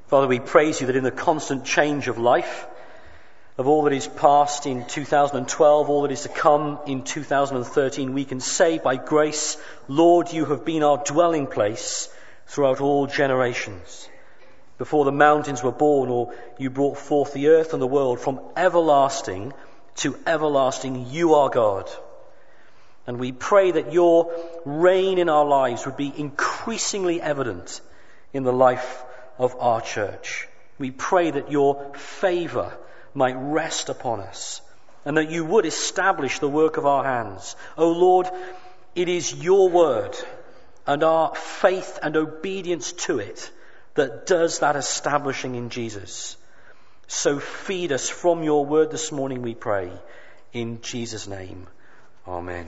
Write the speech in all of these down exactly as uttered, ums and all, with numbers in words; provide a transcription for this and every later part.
Father, we praise you that in the constant change of life, of all that is past in two thousand twelve, all that is to come in two thousand thirteen, we can say by grace, Lord, you have been our dwelling place throughout all generations. Before the mountains were born, or you brought forth the earth and the world, from everlasting to everlasting, you are God. And we pray that your reign in our lives would be increasingly evident in the life of our church. We pray that your favour might rest upon us, and that you would establish the work of our hands. O Lord, it is your word and our faith and obedience to it that does that establishing in Jesus. So feed us from your word this morning, we pray, in Jesus' name. Amen.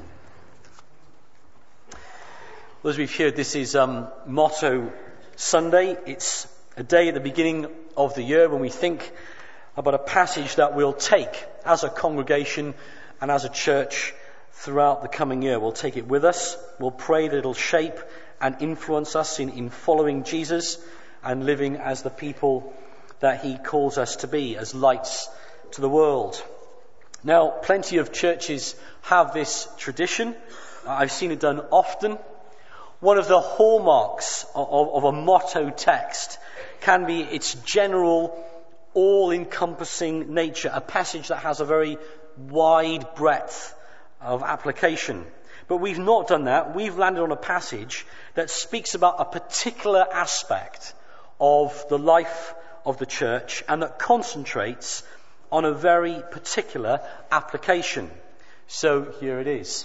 Well, as we've heard, this is um, Motto Sunday. It's a day at the beginning of the year when we think about a passage that we'll take as a congregation and as a church throughout the coming year. We'll take it with us. We'll pray that it'll shape and influence us in, in following Jesus and living as the people that he calls us to be, as lights to the world. Now, plenty of churches have this tradition. I've seen it done often. One of the hallmarks of, of, of a motto text can be its general, all-encompassing nature, a passage that has a very wide breadth of application. But we've not done that. We've landed on a passage that speaks about a particular aspect of the life of the church and that concentrates on a very particular application. So here it is.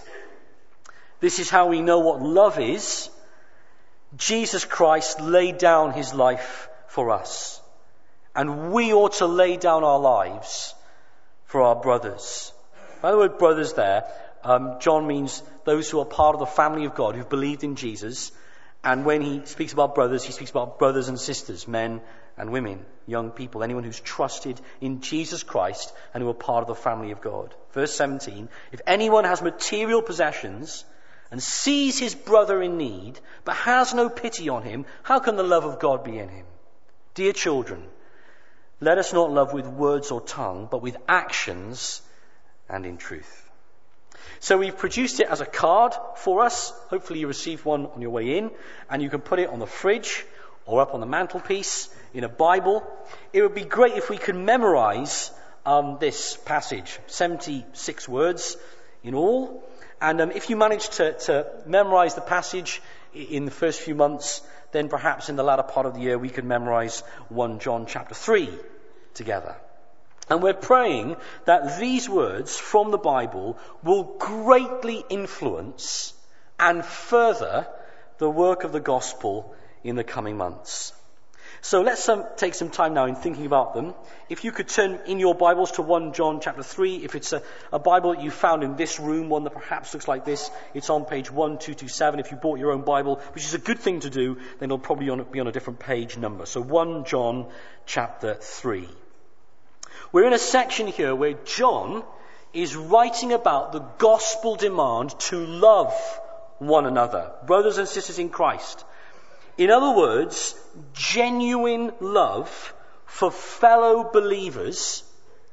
This is how we know what love is. Jesus Christ laid down his life for us, and we ought to lay down our lives for our brothers. By the word brothers there, um, John means those who are part of the family of God, who've believed in Jesus. And when he speaks about brothers, he speaks about brothers and sisters, men and women, young people, anyone who's trusted in Jesus Christ and who are part of the family of God. Verse seventeen, if anyone has material possessions and sees his brother in need, but has no pity on him, how can the love of God be in him? Dear children, let us not love with words or tongue, but with actions and in truth. So we've produced it as a card for us. Hopefully you received one on your way in, and you can put it on the fridge or up on the mantelpiece in a Bible. It would be great if we could memorize um, this passage, seventy-six words in all. And um, if you manage to, to memorize the passage in the first few months, then perhaps in the latter part of the year we could memorize First John chapter three together. And we're praying that these words from the Bible will greatly influence and further the work of the gospel in the coming months. So let's um, take some time now in thinking about them. If you could turn in your Bibles to First John chapter three, if it's a, a Bible that you found in this room, one that perhaps looks like this, it's on page twelve twenty-seven. If you bought your own Bible, which is a good thing to do, then it'll probably on, be on a different page number. So First John chapter three. We're in a section here where John is writing about the gospel demand to love one another, brothers and sisters in Christ. In other words, genuine love for fellow believers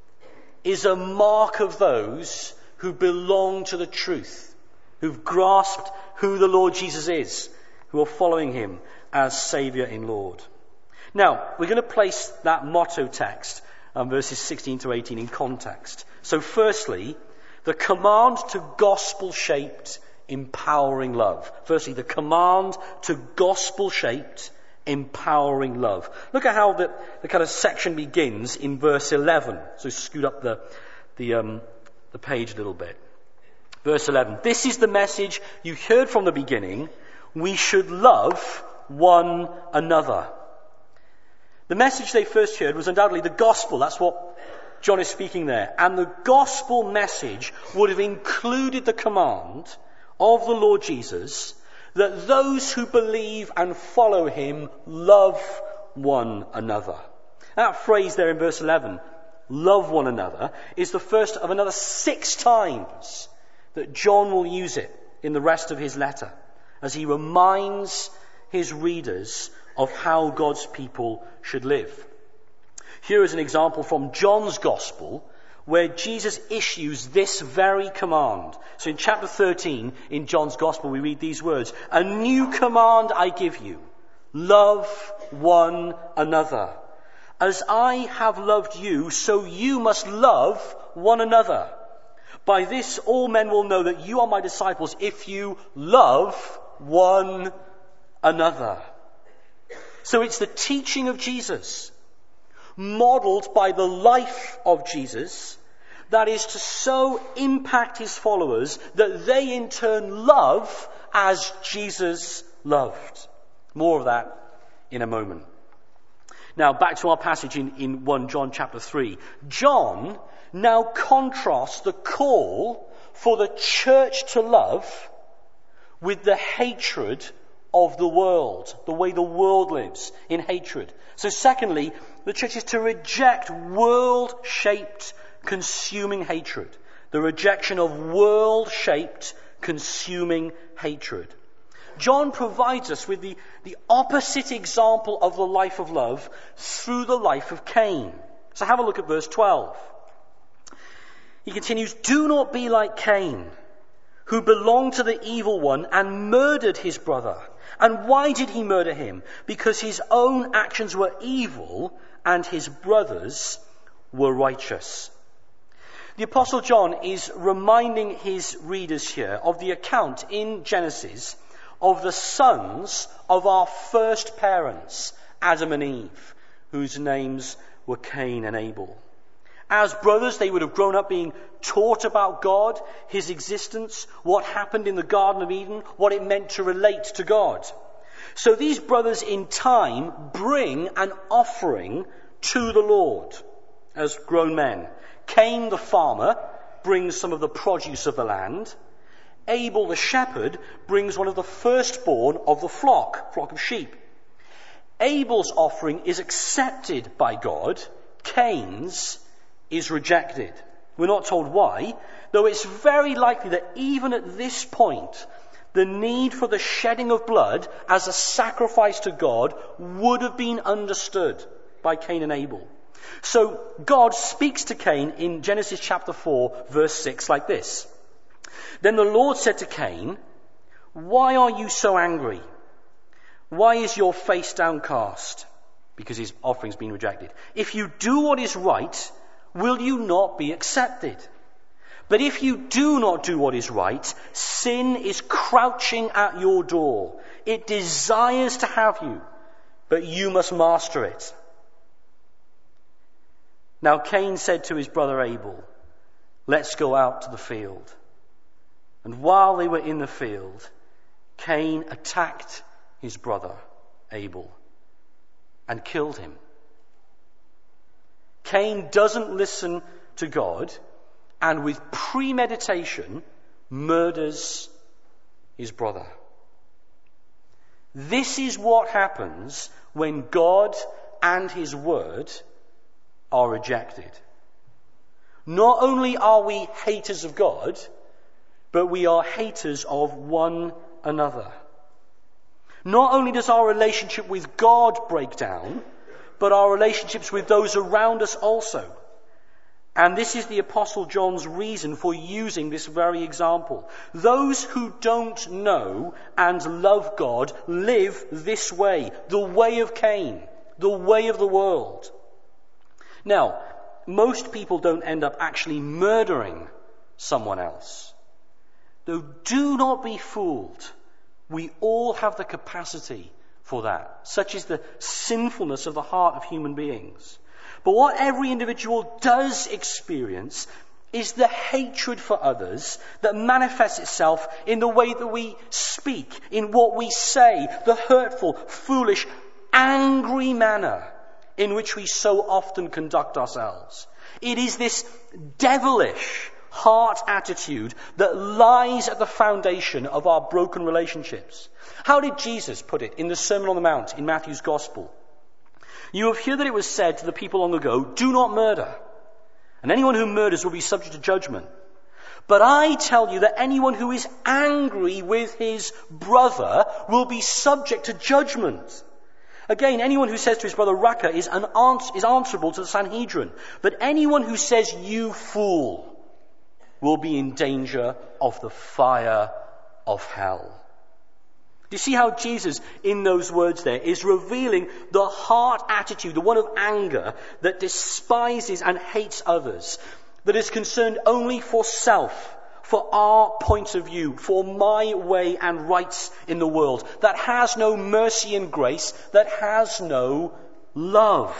is a mark of those who belong to the truth, who've grasped who the Lord Jesus is, who are following him as Saviour and Lord. Now, we're going to place that motto text, um, verses sixteen to eighteen, in context. So firstly, the command to gospel-shaped, empowering love. Firstly, the command to gospel-shaped, empowering love. Look at how the, the kind of section begins in verse eleven. So scoot up the the um, the page a little bit. Verse eleven. This is the message you heard from the beginning. We should love one another. The message they first heard was undoubtedly the gospel. That's what John is speaking there. And the gospel message would have included the command of the Lord Jesus that those who believe and follow him love one another. That phrase there in verse eleven, love one another, is the first of another six times that John will use it in the rest of his letter, as he reminds his readers of how God's people should live. Here is an example from John's Gospel where Jesus issues this very command. So in chapter thirteen in John's Gospel we read these words, "A new command I give you, love one another. As I have loved you, so you must love one another. By this all men will know that you are my disciples if you love one another." So it's the teaching of Jesus, modeled by the life of Jesus, that is to so impact his followers that they in turn love as Jesus loved. More of that in a moment. Now back to our passage in, in First John chapter three. John now contrasts the call for the church to love with the hatred of the world, the way the world lives in hatred. So secondly, the church is to reject world-shaped, consuming hatred. The rejection of world-shaped, consuming hatred. John provides us with the, the opposite example of the life of love through the life of Cain. So have a look at verse twelve. He continues, "Do not be like Cain, who belonged to the evil one and murdered his brother. And why did he murder him? Because his own actions were evil and his brothers were righteous." The Apostle John is reminding his readers here of the account in Genesis of the sons of our first parents, Adam and Eve, whose names were Cain and Abel. As brothers, they would have grown up being taught about God, his existence, what happened in the Garden of Eden, what it meant to relate to God. So these brothers in time bring an offering to the Lord as grown men. Cain the farmer brings some of the produce of the land. Abel the shepherd brings one of the firstborn of the flock, flock of sheep. Abel's offering is accepted by God. Cain's is rejected. We're not told why, though it's very likely that even at this point, the need for the shedding of blood as a sacrifice to God would have been understood by Cain and Abel. So God speaks to Cain in Genesis chapter four, verse six, like this. "Then the Lord said to Cain, 'Why are you so angry? Why is your face downcast?'" Because his offering's been rejected. "If you do what is right, will you not be accepted? But if you do not do what is right, sin is crouching at your door. It desires to have you, but you must master it." Now Cain said to his brother Abel, "Let's go out to the field." And while they were in the field, Cain attacked his brother Abel and killed him. Cain doesn't listen to God and with premeditation murders his brother. This is what happens when God and his word are rejected. Not only are we haters of God, but we are haters of one another. Not only does our relationship with God break down, but our relationships with those around us also. And this is the Apostle John's reason for using this very example. Those who don't know and love God live this way, the way of Cain, the way of the world. Now, most people don't end up actually murdering someone else. Though do not be fooled. We all have the capacity for that. Such is the sinfulness of the heart of human beings. But what every individual does experience is the hatred for others that manifests itself in the way that we speak, in what we say, the hurtful, foolish, angry manner in which we so often conduct ourselves. It is this devilish heart attitude that lies at the foundation of our broken relationships. How did Jesus put it in the Sermon on the Mount in Matthew's Gospel? "You have heard that it was said to the people long ago, 'Do not murder, and anyone who murders will be subject to judgment. But I tell you that anyone who is angry with his brother will be subject to judgment. Again, anyone who says to his brother Raca is, an ans- is answerable to the Sanhedrin. But anyone who says you fool will be in danger of the fire of hell. Do you see how Jesus, in those words there, is revealing the heart attitude, the one of anger, that despises and hates others, that is concerned only for self, for our point of view, for my way and rights in the world, that has no mercy and grace, that has no love.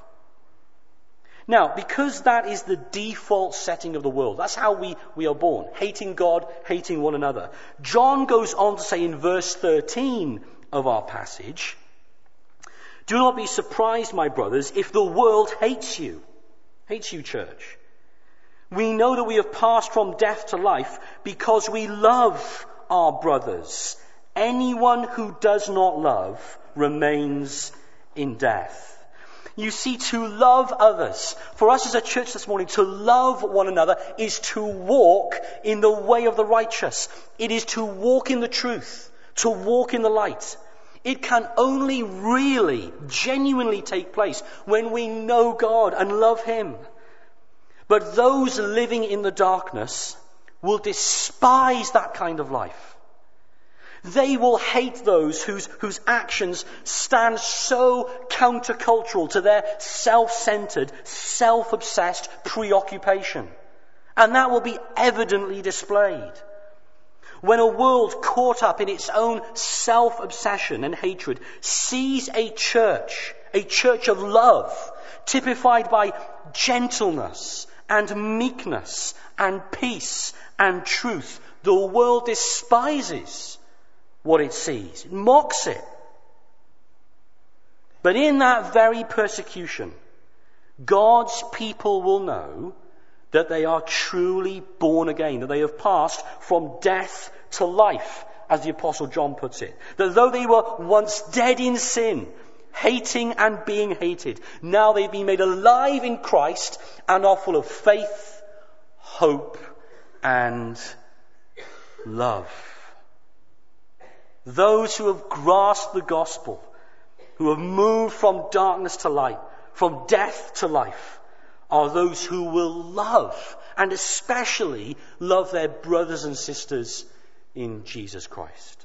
Now, because that is the default setting of the world, that's how we, we are born, hating God, hating one another. John goes on to say in verse thirteen of our passage, "Do not be surprised, my brothers, if the world hates you." Hates you, church. "We know that we have passed from death to life because we love our brothers. Anyone who does not love remains in death." You see, to love others, for us as a church this morning, to love one another is to walk in the way of the righteous. It is to walk in the truth, to walk in the light. It can only really, genuinely take place when we know God and love Him. But those living in the darkness will despise that kind of life. They will hate those whose, whose actions stand so countercultural to their self-centered, self-obsessed preoccupation. And that will be evidently displayed. When a world caught up in its own self-obsession and hatred sees a church, a church of love, typified by gentleness and meekness and peace and truth, the world despises what it sees. It mocks it. But in that very persecution, God's people will know that they are truly born again, that they have passed from death to life, as the Apostle John puts it. That though they were once dead in sin, hating and being hated, now they've been made alive in Christ and are full of faith, hope, and love. Those who have grasped the gospel, who have moved from darkness to light, from death to life, are those who will love, and especially love their brothers and sisters in Jesus Christ.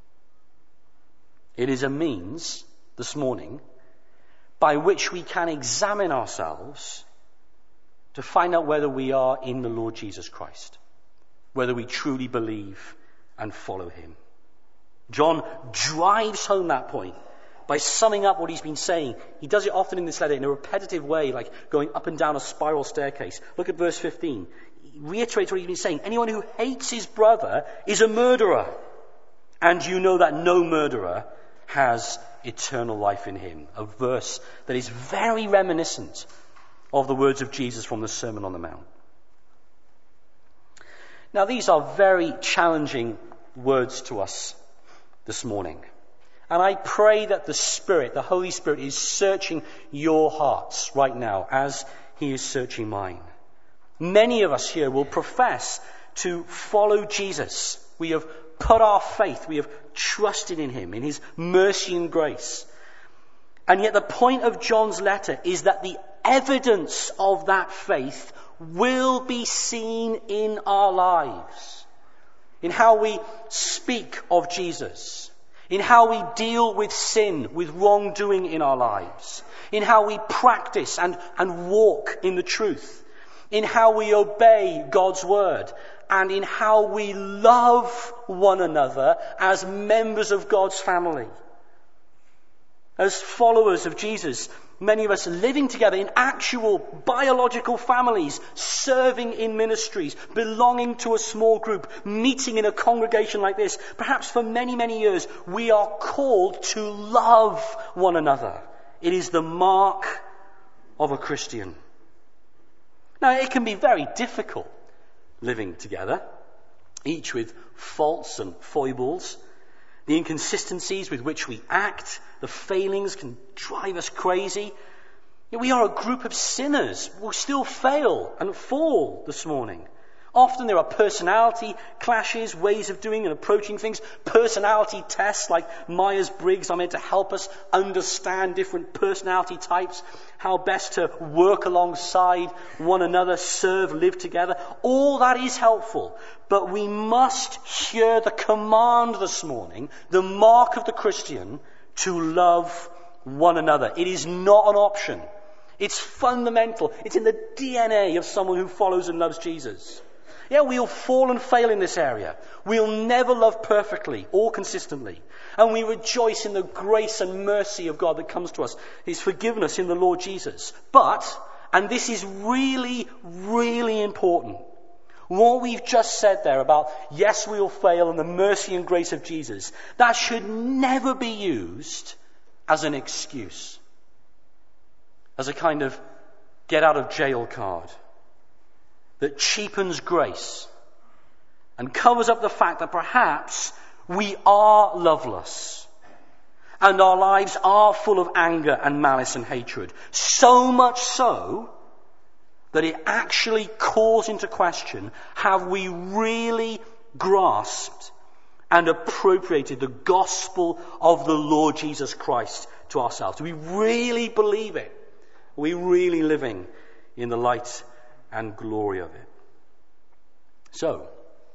It is a means, this morning, by which we can examine ourselves to find out whether we are in the Lord Jesus Christ, whether we truly believe and follow Him. John drives home that point by summing up what he's been saying. He does it often in this letter in a repetitive way, like going up and down a spiral staircase. Look at verse fifteen. He reiterates what he's been saying. Anyone who hates his brother is a murderer. And you know that no murderer has eternal life in him. A verse that is very reminiscent of the words of Jesus from the Sermon on the Mount. Now, these are very challenging words to us this morning. And I pray that the Spirit, the Holy Spirit, is searching your hearts right now as He is searching mine. Many of us here will profess to follow Jesus. We have put our faith, we have trusted in Him, in His mercy and grace. And yet the point of John's letter is that the evidence of that faith will be seen in our lives. In how we speak of Jesus, in how we deal with sin, with wrongdoing in our lives, in how we practice and, and walk in the truth, in how we obey God's word, and in how we love one another as members of God's family. As followers of Jesus, many of us living together in actual biological families, serving in ministries, belonging to a small group, meeting in a congregation like this. Perhaps for many, many years, we are called to love one another. It is the mark of a Christian. Now, it can be very difficult living together, each with faults and foibles. The inconsistencies with which we act, the failings can drive us crazy. We are a group of sinners who still fail and fall this morning. Often there are personality clashes, ways of doing and approaching things, personality tests like Myers-Briggs are meant to help us understand different personality types, how best to work alongside one another, serve, live together. All that is helpful, but we must hear the command this morning, the mark of the Christian, to love one another. It is not an option. It's fundamental. It's in the D N A of someone who follows and loves Jesus. Yeah, we'll fall and fail in this area. We'll never love perfectly or consistently. And we rejoice in the grace and mercy of God that comes to us. His forgiveness in the Lord Jesus. But, and this is really, really important, what we've just said there about, yes, we'll fail and the mercy and grace of Jesus, that should never be used as an excuse. As a kind of get out of jail card that cheapens grace and covers up the fact that perhaps we are loveless and our lives are full of anger and malice and hatred. So much so that it actually calls into question, have we really grasped and appropriated the gospel of the Lord Jesus Christ to ourselves? Do we really believe it? Are we really living in the light and glory of it? So,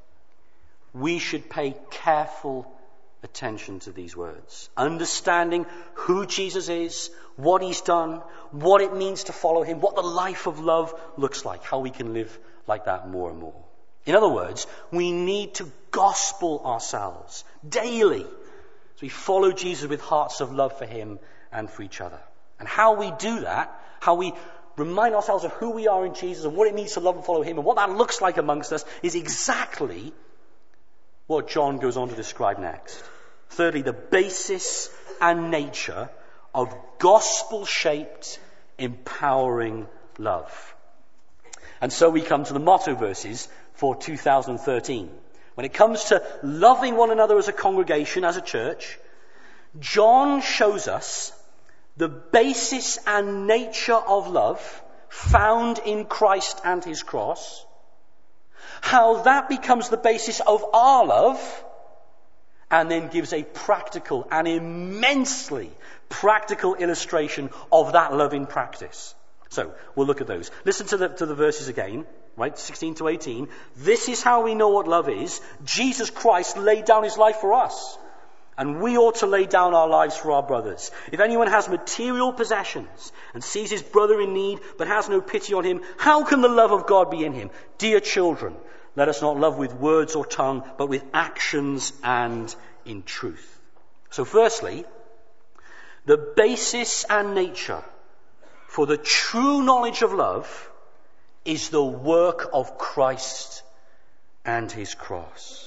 we should pay careful attention to these words, understanding who Jesus is, what he's done, what it means to follow him, what the life of love looks like, how we can live like that more and more. In other words, we need to gospel ourselves daily as we follow Jesus with hearts of love for him and for each other. And how we do that, how we remind ourselves of who we are in Jesus and what it means to love and follow him and what that looks like amongst us, is exactly what John goes on to describe next. Thirdly, the basis and nature of gospel-shaped, empowering love. And so we come to the motto verses for two thousand thirteen. When it comes to loving one another as a congregation, as a church, John shows us the basis and nature of love found in Christ and his cross, how that becomes the basis of our love, and then gives a practical and immensely practical illustration of that love in practice. So, we'll look at those. Listen to the, to the verses again, right? sixteen to eighteen. This is how we know what love is. Jesus Christ laid down his life for us. And we ought to lay down our lives for our brothers. If anyone has material possessions and sees his brother in need but has no pity on him, how can the love of God be in him? Dear children, let us not love with words or tongue, but with actions and in truth. So firstly, the basis and nature for the true knowledge of love is the work of Christ and his cross.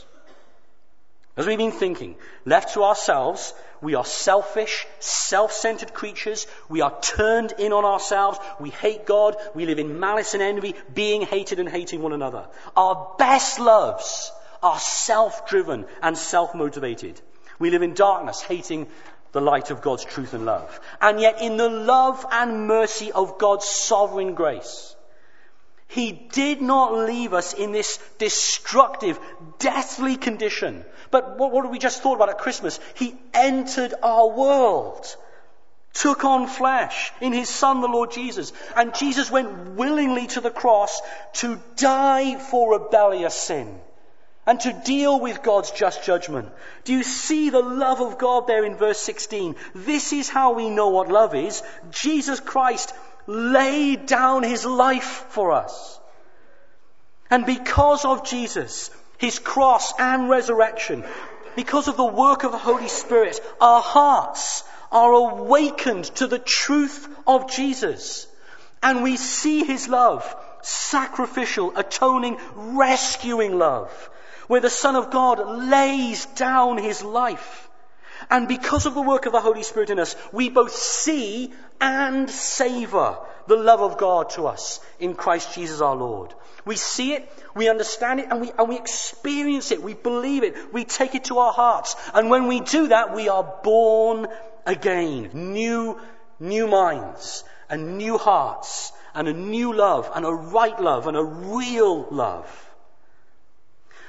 As we've been thinking, left to ourselves, we are selfish, self-centered creatures. We are turned in on ourselves. We hate God. We live in malice and envy, being hated and hating one another. Our best loves are self-driven and self-motivated. We live in darkness, hating the light of God's truth and love. And yet in the love and mercy of God's sovereign grace, he did not leave us in this destructive, deathly condition. But what, what we just thought about at Christmas? He entered our world, took on flesh in his Son, the Lord Jesus. And Jesus went willingly to the cross to die for rebellious sin and to deal with God's just judgment. Do you see the love of God there in verse sixteen? This is how we know what love is. Jesus Christ laid down his life for us. And because of Jesus, his cross and resurrection, because of the work of the Holy Spirit, our hearts are awakened to the truth of Jesus. And we see his love, sacrificial, atoning, rescuing love, where the Son of God lays down his life. And because of the work of the Holy Spirit in us, we both see and savor the love of God to us in Christ Jesus our Lord. We see it, we understand it, and we, and we experience it. We believe it. We take it to our hearts. And when we do that, we are born again. New, new minds and new hearts and a new love and a right love and a real love.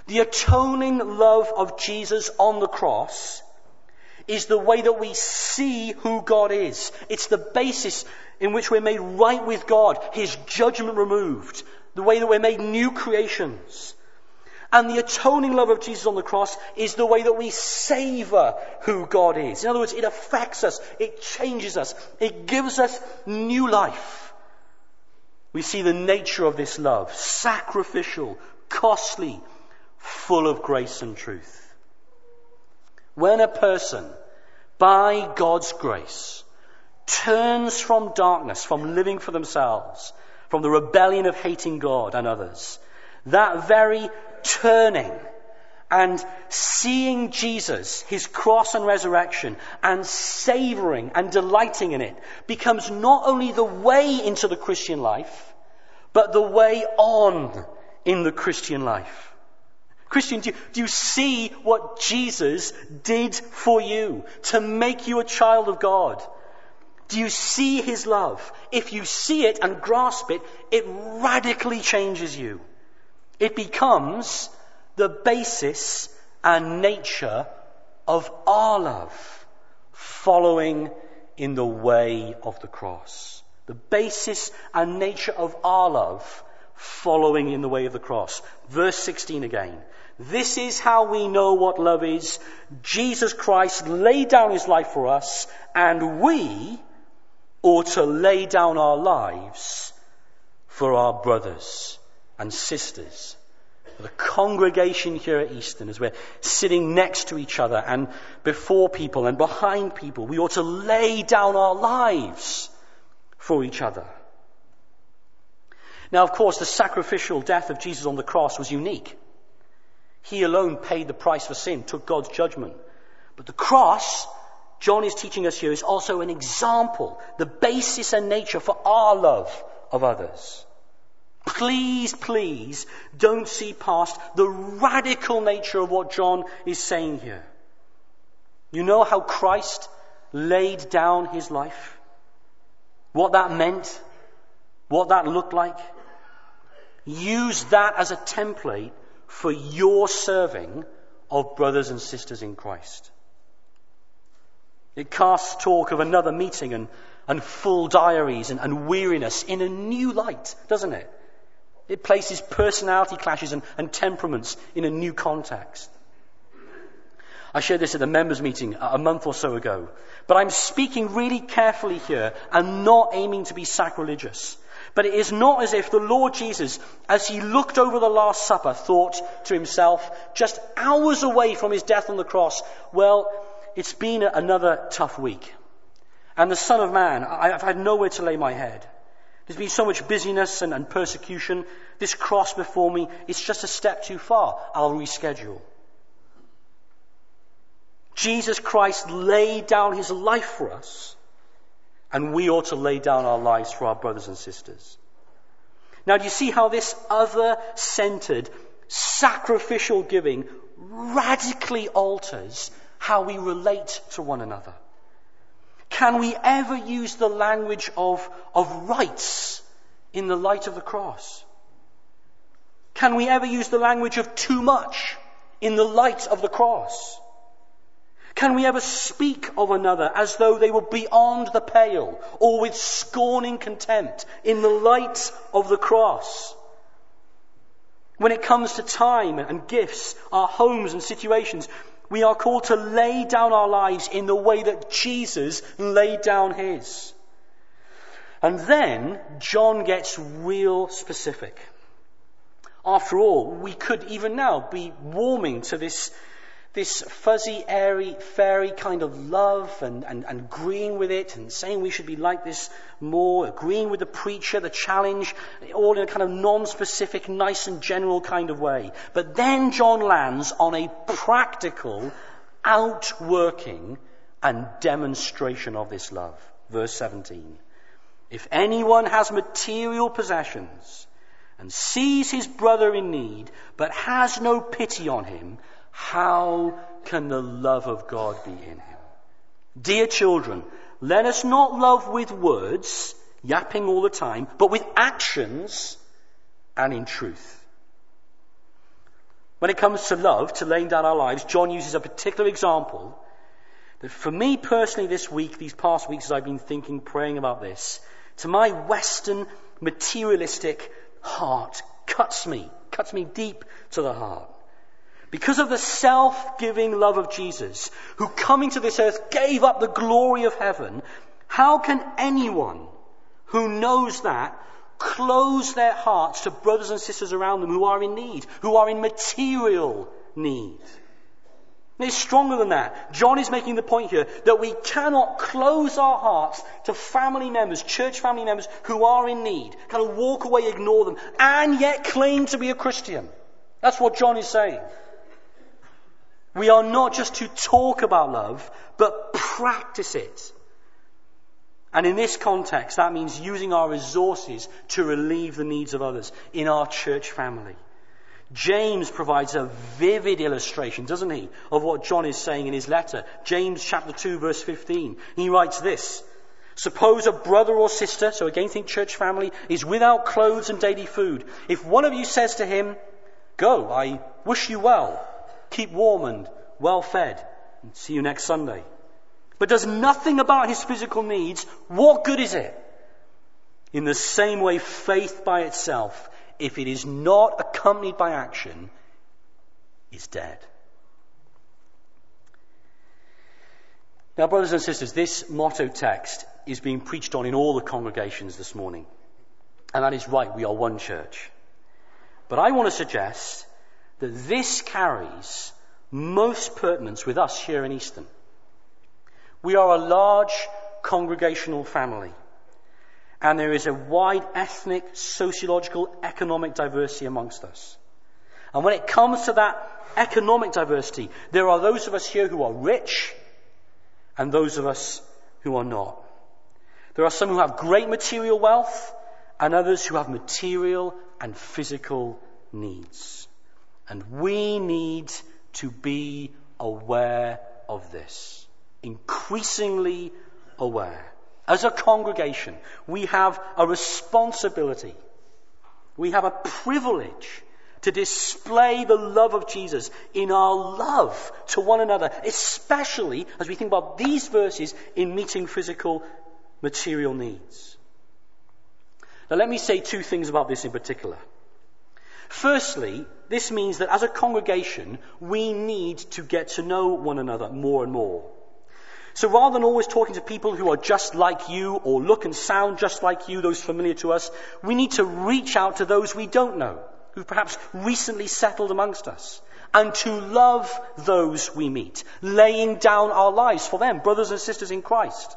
The atoning love of Jesus on the cross is the way that we see who God is. It's the basis in which we're made right with God, His judgment removed, the way that we're made new creations. And the atoning love of Jesus on the cross is the way that we savor who God is. In other words, it affects us, it changes us, it gives us new life. We see the nature of this love, sacrificial, costly, full of grace and truth. When a person, by God's grace, turns from darkness, from living for themselves, from the rebellion of hating God and others, that very turning and seeing Jesus, His cross and resurrection, and savoring and delighting in it, becomes not only the way into the Christian life, but the way on in the Christian life. Christian, do you, do you see what Jesus did for you to make you a child of God? Do you see His love? If you see it and grasp it, it radically changes you. It becomes the basis and nature of our love, following in the way of the cross. The basis and nature of our love, following in the way of the cross. Verse sixteen again. This is how we know what love is. Jesus Christ laid down His life for us, and we ought to lay down our lives for our brothers and sisters. The congregation here at Easton, as we're sitting next to each other and before people and behind people, we ought to lay down our lives for each other. Now, of course, the sacrificial death of Jesus on the cross was unique. He alone paid the price for sin, took God's judgment. But the cross, John is teaching us here, is also an example, the basis and nature for our love of others. Please, please don't see past the radical nature of what John is saying here. You know how Christ laid down His life? What that meant? What that looked like? Use that as a template for your serving of brothers and sisters in Christ. It casts talk of another meeting and, and full diaries and, and weariness in a new light, doesn't it? It places personality clashes and, and temperaments in a new context. I shared this at the members' meeting a month or so ago. But I'm speaking really carefully here and not aiming to be sacrilegious. But it is not as if the Lord Jesus, as He looked over the Last Supper, thought to Himself, just hours away from His death on the cross, well, it's been another tough week. And the Son of Man, I've had nowhere to lay my head. There's been so much busyness and, and persecution. This cross before me, it's just a step too far. I'll reschedule. Jesus Christ laid down His life for us, and we ought to lay down our lives for our brothers and sisters. Now, do you see how this other-centered, sacrificial giving radically alters how we relate to one another? Can we ever use the language of, of rights in the light of the cross? Can we ever use the language of too much in the light of the cross? Can we ever speak of another as though they were beyond the pale or with scorning contempt in the light of the cross? When it comes to time and gifts, our homes and situations, we are called to lay down our lives in the way that Jesus laid down His. And then John gets real specific. After all, we could even now be warming to this This fuzzy, airy, fairy kind of love and, and, and agreeing with it and saying we should be like this more, agreeing with the preacher, the challenge, all in a kind of non-specific, nice and general kind of way. But then John lands on a practical outworking and demonstration of this love. Verse seventeen. If anyone has material possessions and sees his brother in need but has no pity on him, how can the love of God be in him? Dear children, let us not love with words, yapping all the time, but with actions and in truth. When it comes to love, to laying down our lives, John uses a particular example that for me personally this week, these past weeks as I've been thinking, praying about this, to my Western materialistic heart, cuts me, cuts me deep to the heart. Because of the self-giving love of Jesus, who coming to this earth gave up the glory of heaven, how can anyone who knows that close their hearts to brothers and sisters around them who are in need, who are in material need? And it's stronger than that. John is making the point here that we cannot close our hearts to family members, church family members who are in need, kind of walk away, ignore them, and yet claim to be a Christian. That's what John is saying. We are not just to talk about love, but practice it. And in this context, that means using our resources to relieve the needs of others in our church family. James provides a vivid illustration, doesn't he, of what John is saying in his letter. James chapter two, verse fifteen. He writes this: suppose a brother or sister, so again think church family, is without clothes and daily food. If one of you says to him, "Go, I wish you well, keep warm and well fed, and see you next Sunday," but does nothing about his physical needs, what good is it? In the same way, faith by itself, if it is not accompanied by action, is dead. Now, brothers and sisters, this motto text is being preached on in all the congregations this morning. And that is right, we are one church. But I want to suggest that this carries most pertinence with us here in Easton. We are a large congregational family, and there is a wide ethnic, sociological, economic diversity amongst us. And when it comes to that economic diversity, there are those of us here who are rich and those of us who are not. There are some who have great material wealth and others who have material and physical needs. And we need to be aware of this. Increasingly aware. As a congregation, we have a responsibility. We have a privilege to display the love of Jesus in our love to one another, especially as we think about these verses in meeting physical, material needs. Now let me say two things about this in particular. Firstly, this means that as a congregation, we need to get to know one another more and more. So rather than always talking to people who are just like you or look and sound just like you, those familiar to us, we need to reach out to those we don't know, who've perhaps recently settled amongst us, and to love those we meet, laying down our lives for them, brothers and sisters in Christ.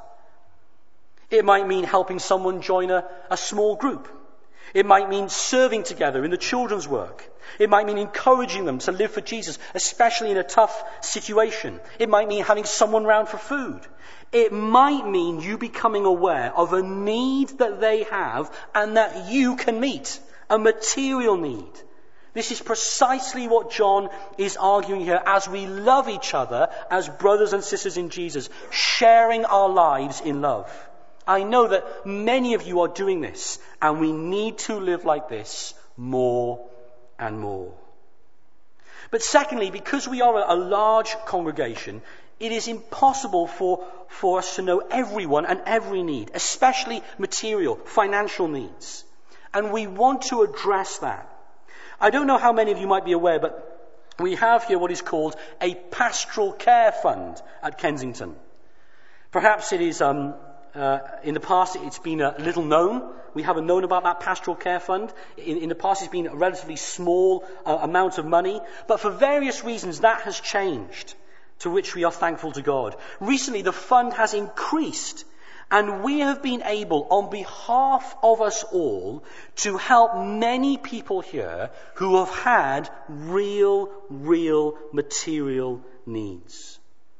It might mean helping someone join a, a small group. It might mean serving together in the children's work. It might mean encouraging them to live for Jesus, especially in a tough situation. It might mean having someone round for food. It might mean you becoming aware of a need that they have and that you can meet, a material need. This is precisely what John is arguing here as we love each other as brothers and sisters in Jesus, sharing our lives in love. I know that many of you are doing this, and we need to live like this more and more. But secondly, because we are a large congregation, it is impossible for, for us to know everyone and every need, especially material, financial needs. And we want to address that. I don't know how many of you might be aware, but we have here what is called a pastoral care fund at Kensington. Perhaps it is... Um, Uh, in the past, it's been a little known. We haven't known about that pastoral care fund. In, in the past, it's been a relatively small uh, amount of money. But for various reasons, that has changed, to which we are thankful to God. Recently, the fund has increased, and we have been able, on behalf of us all, to help many people here who have had real, real material needs.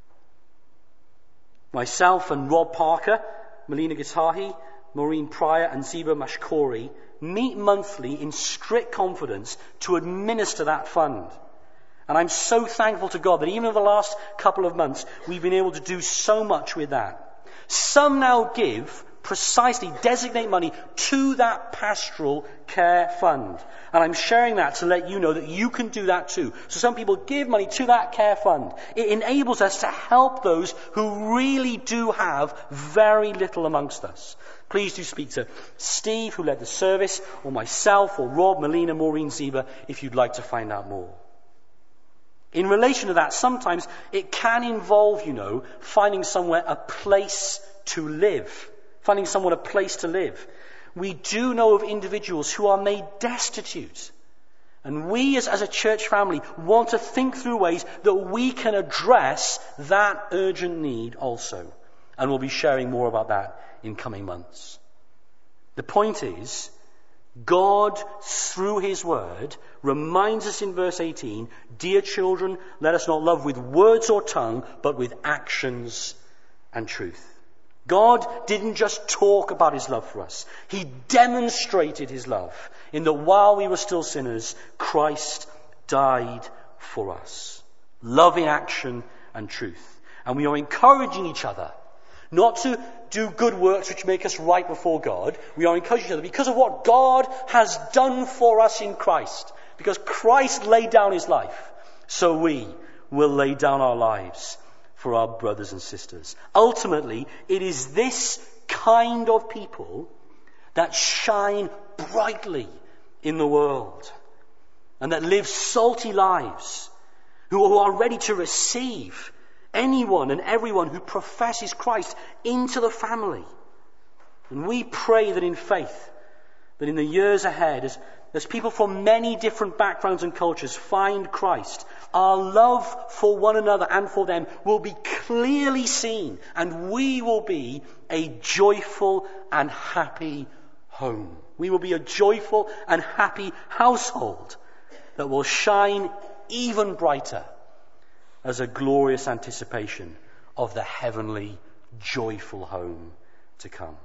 Myself and Rob Parker, Melina Gitahi, Maureen Pryor and Ziba Mashkori meet monthly in strict confidence to administer that fund. And I'm so thankful to God that even in the last couple of months, we've been able to do so much with that. Some now give precisely designate money to that pastoral care fund. And I'm sharing that to let you know that you can do that too. So some people give money to that care fund. It enables us to help those who really do have very little amongst us. Please do speak to Steve, who led the service, or myself, or Rob, Melina, Maureen, Zeba, if you'd like to find out more. In relation to that, sometimes it can involve, you know, finding somewhere a place to live. Finding someone a place to live. We do know of individuals who are made destitute. And we as, as a church family want to think through ways that we can address that urgent need also. And we'll be sharing more about that in coming months. The point is, God, through his word, reminds us in verse eighteen, dear children, let us not love with words or tongue, but with actions and truth. God didn't just talk about his love for us. He demonstrated his love in that while we were still sinners, Christ died for us. Love in action and truth. And we are encouraging each other not to do good works which make us right before God. We are encouraging each other because of what God has done for us in Christ. Because Christ laid down his life, so we will lay down our lives for our brothers and sisters. Ultimately, it is this kind of people that shine brightly in the world and that live salty lives, who are ready to receive anyone and everyone who professes Christ into the family. And we pray that in faith, that in the years ahead, as As people from many different backgrounds and cultures find Christ, our love for one another and for them will be clearly seen, and we will be a joyful and happy home. We will be a joyful and happy household that will shine even brighter as a glorious anticipation of the heavenly, joyful home to come.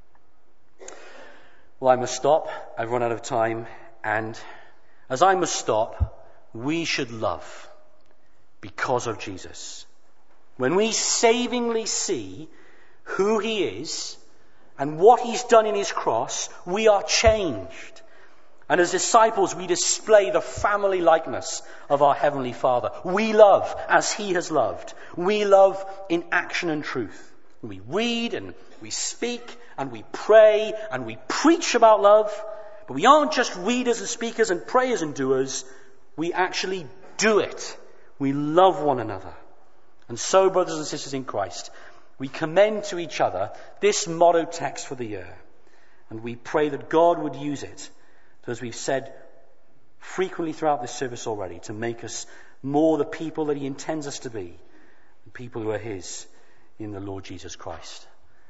Well, I must stop. I've run out of time. And as I must stop, we should love because of Jesus. When we savingly see who he is and what he's done in his cross, we are changed. And as disciples, we display the family likeness of our Heavenly Father. We love as he has loved. We love in action and truth. We read and we speak and we pray and we preach about love. But we aren't just readers and speakers and prayers and doers. We actually do it. We love one another. And so, brothers and sisters in Christ, we commend to each other this motto text for the year. And we pray that God would use it, as we've said frequently throughout this service already, to make us more the people that he intends us to be, the people who are his in the Lord Jesus Christ.